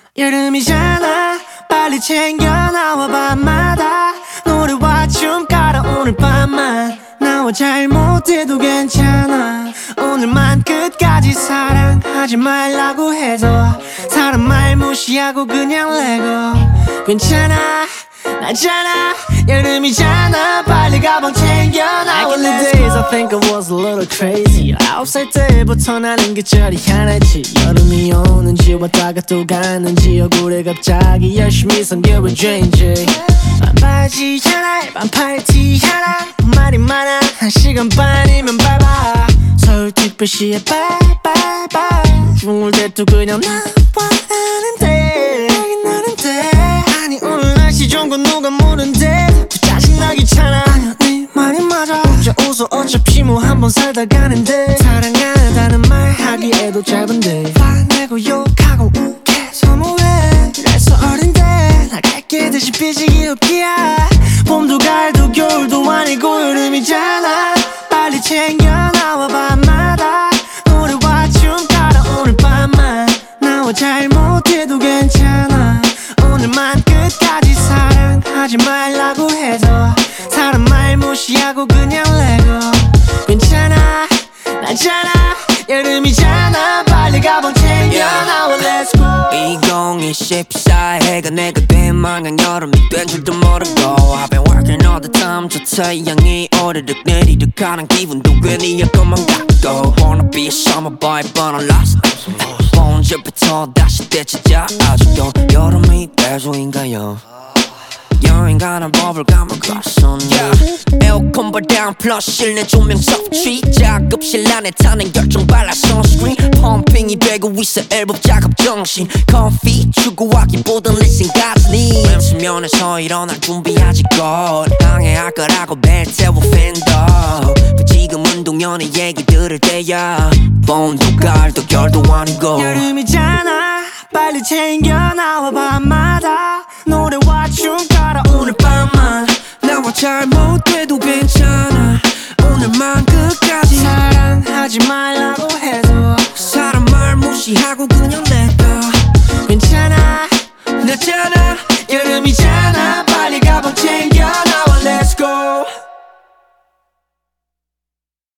여름이잖아 빨리 챙겨 나와 밤마다 노래와 춤 깔아 오늘 밤만 나와 잘못해도 괜찮아 오늘만 끝까지 사랑하지 말라고 해도 사람 말 무시하고 그냥 레고 괜찮아 나잖아 여름이잖아 빨리 가방 챙겨 나와 Back in the days I think I was a little crazy 9살 때부터 나는 계절이 하나지 여름이 오는지 왔다가 또 가는지 얼굴에 갑자기 열심히 성격을 죄인지 반바지잖아 반팔 티 하나 말이 많아 1시간 반이면 밟아 서울특별시에 빠이빠이빠이 중울 때도 그냥 나와하는데 하긴 나는데 아니 오늘 날씨 좋은 건 누가 모른대 또 짜증나기 잖아 아니야 네 말이 맞아 혼자 웃어 어차피 뭐 한 번 살다 가는데 사랑한다는 말 하기에도 짧은데 화내고 욕하고 욱해 서무해 그래서 어린데 나갈게 대신 삐지기 없기야 봄도 가을도 겨울도 아니고 여름이잖아 빨리 챙겨 나와 밤마다 노래와 춤 깔아 오늘 밤만 나와 잘못해도 괜찮아 오늘만 끝까지 사랑하지 말라고 해도 사람 말 무시하고 그냥 레고 괜찮아 나잖아 여름이잖아 빨리 가방 챙겨 나와 Let's go 2024 해가 내가 된 망한 여름이 된 줄도 모르고 I've been working all the time 저 태양이 오르륵 내리륵 가는 기분도 괜히 약간만 같고 Wanna be a summer boy but I'm lost 언제부터 다시 되찾아 아직도 여름이 배수인가요 여행 가는 법을 까먹었어 에어컨 바람 플러스 실내 조명 섭취 작업실 안에 타는 결정 발라 선스크린 펌핑이 되고 있어 앨범 작업 정신 커피 추구하기보단 리슨 가즈니 수면에서 일어날 준비하지 곧 방해할 거라고 벨 태워 팬더 지금 운동연의 얘기 들을 때야 봄도 가을도 겨울도 아니고 여름이잖아 빨리 챙겨 나와 밤마다 노래와 춤 깔아 오늘 밤만 나와 잘못해도 괜찮아 오늘만 끝까지 사랑하지 말라고 해도 사람 말 무시하고 그냥 내가 괜찮아 나잖아 여름이잖아 빨리 가방 챙겨